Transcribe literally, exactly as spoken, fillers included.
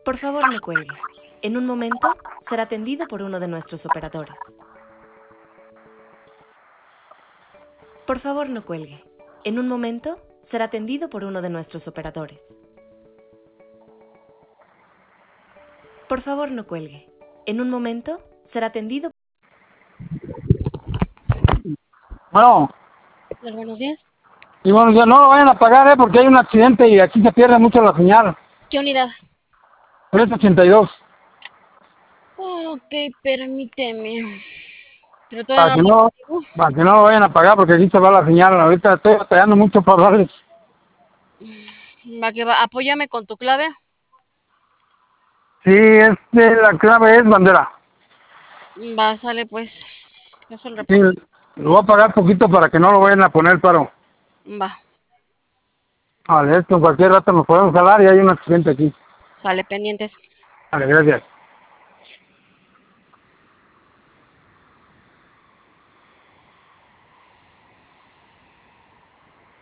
Por favor, no cuelgue. En un momento será atendido por uno de nuestros operadores. Por favor, no cuelgue. En un momento será atendido por uno de nuestros operadores. Por favor, no cuelgue. En un momento será atendido. Bueno, Hola, buenos días. y bueno, ya no lo vayan a pagar, ¿eh? Porque hay un accidente y aquí se pierde mucho la señal. ¿Qué unidad? trescientos ochenta y dos. Ok, permíteme. Pero Para todavía que no lo no, consigo. para que no lo vayan a pagar porque aquí se va la señal. Ahorita estoy batallando mucho para darles. Va que va, apóyame con tu clave. Sí, este, la clave es bandera. Va, sale pues. Eso el Sí, reporte. lo voy a pagar poquito para que no lo vayan a poner paro. Va, Vale, esto en cualquier rato nos podemos jalar y hay un accidente aquí. sale pendientes. Vale, gracias.